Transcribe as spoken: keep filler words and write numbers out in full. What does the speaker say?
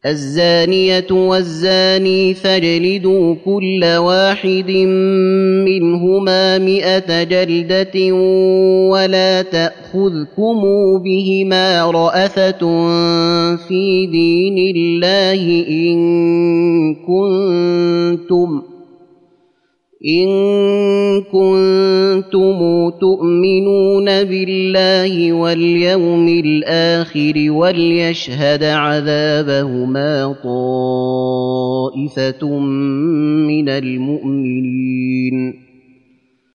الزانية والزاني فاجلدوا كل واحد منهما مئة جلدة ولا تأخذكم بهما رأفة في دين الله إن كنتم إن كنتم تؤمنون بالله واليوم الآخر وليشهد عذابهما طائفة من المؤمنين.